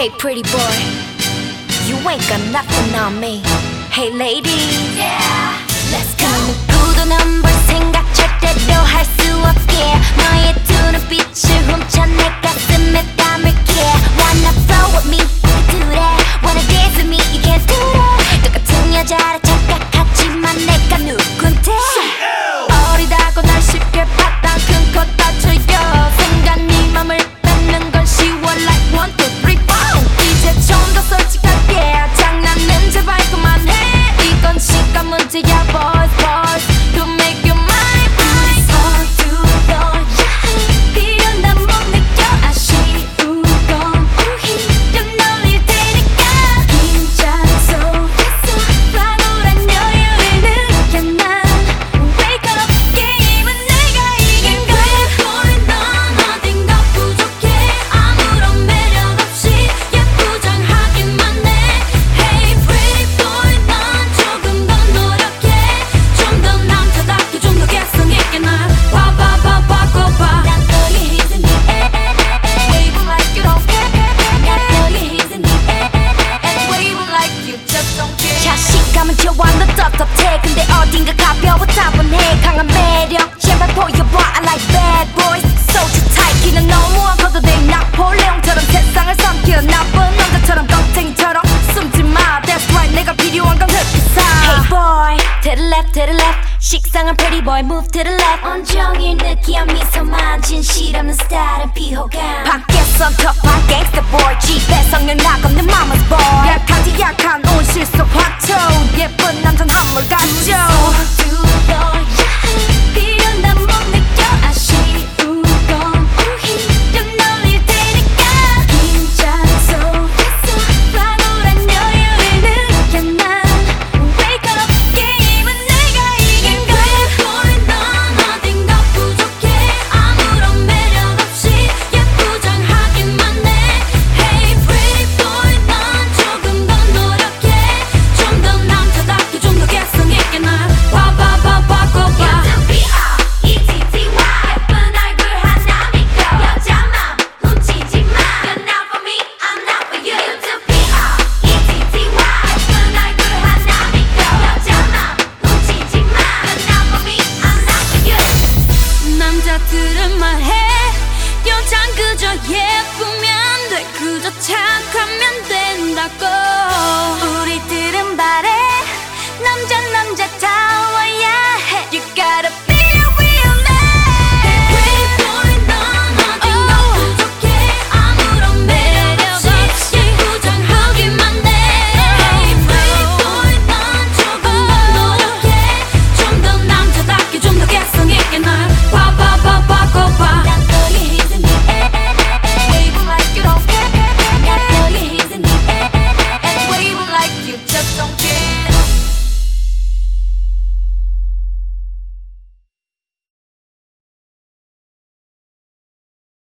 Hey pretty boy, you ain't got nothing on me. Hey ladies, yeah, let's go. 누구도 넌 볼 생각 절대로 할 수 없게 너의 두 눈빛을 훔쳐 내 가슴에 담을게. Wanna flow with me, do that. Wanna dance with me, you can't do that. 똑같은 여자라 착각하지만 내가 누군데. 어리다고 날 쉽게 바닥 큰 코 다쳐요. 순간 네 맘을 뺏는 건 쉬워 like 1, 2, 3, 4. 이제 좀 더 솔직하게 장난은 제발 그만해. 이건 시간 문제야 boys boys to make you mine mine. 서둘러야 해 필요난 못 느껴 아쉬운 건 오히려 놀릴 테니까. 긴장 속에서 탁월한 여유를 느껴 난 wake up. 게임은 내가 이긴 거야. Boy 넌 어딘가 부족해. 아무런 매력 없이 예쁘장하기만 해. Hey pretty boy 넌 조금 더 노력해. 좀 더 남자답게 좀 더 개성 있게 날 봐봐 바꿔봐. 난 너의 힘든 wave like you don't care. 난 너의 힘든 wave like you just don't care. 자신감은 좋아 너 떳떳해. 근데 어딘가 가벼워 따분해. 강한 매력 제발 보여봐. I like bad boys so tight. 기는 너무 안 커도 돼. 나폴레옹처럼 세상을 삼키는 나쁜 남자처럼 겁쟁이처럼 숨지마. That's right 내가 필요한 건 흑기사. Hey boy to the left to the left. 식상한 pretty boy move to the left. 온종일 느끼한 미소만 진실 없는 스타일은 피호감. 밖에선 터프한 gangster boy 집에 성령 나고